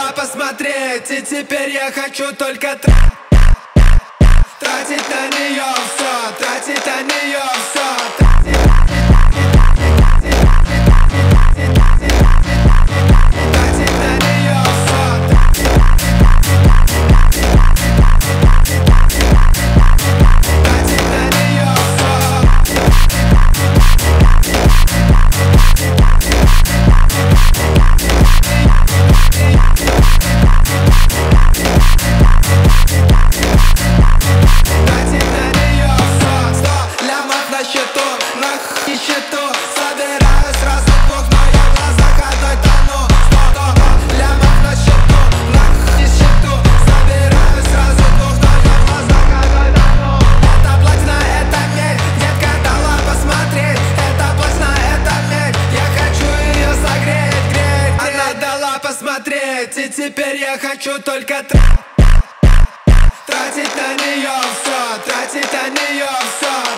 дала посмотреть, и теперь я хочу только тратить на нее все, тратить на нее все. Собираю сразу двух, но я в глазах одной тону. 100 лямов на счету, на счету. Собираю сразу двух, но я в глазах одной тону. Это платина, это медь, детка дала посмотреть. Это платина, это медь, я хочу ее согреть, греть. Она дала посмотреть, и теперь я хочу только тратить на нее все, тратить на нее все.